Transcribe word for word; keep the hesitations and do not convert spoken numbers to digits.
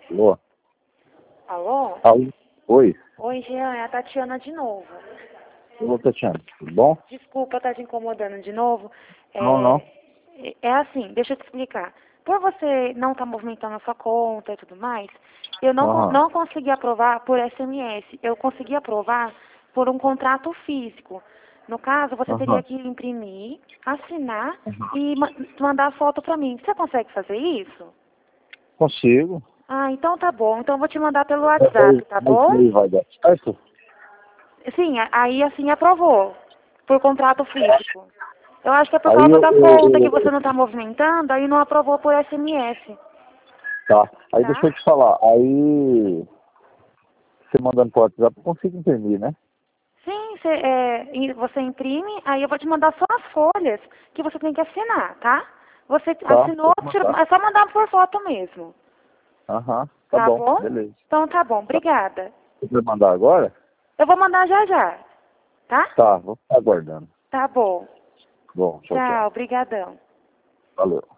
Alô? Alô? Alô? Oi. Oi, Jean, é a Tatiana de novo. Ô, Tatiana, tudo bom? Desculpa estar te incomodando de novo. Não, não. É, é assim, deixa eu te explicar. Por você não estar movimentando a sua conta e tudo mais, eu não, con- Aham. não consegui aprovar por S M S. Eu consegui aprovar por um contrato físico. No caso, você teria Aham. que imprimir, assinar Aham. e ma- mandar a foto para mim. Você consegue fazer isso? Consigo. Ah, então tá bom. Então eu vou te mandar pelo Mas WhatsApp, tá mas bom? aí vai dar certo? Sim, a- aí assim aprovou, por contrato físico. Eu acho que é por Aí causa eu, da eu, conta que eu- você não está movimentando, aí não aprovou por S M S, Tá. Aí deixa tá? eu te falar. Aí você mandando pro WhatsApp, eu consigo imprimir, né? Sim, cê, é, e você imprime, aí eu vou te mandar só as folhas que você tem que assinar, tá? Você Tá, assinou, pode mandar. é só mandar por foto mesmo, Aham. Tá tá bom, bom? beleza. Então tá bom, Tá. obrigada. Você vai mandar agora? Eu vou mandar já já, tá? Tá, vou ficar aguardando. Tá bom. Bom, tchau, tchau. Tchau, brigadão. Valeu.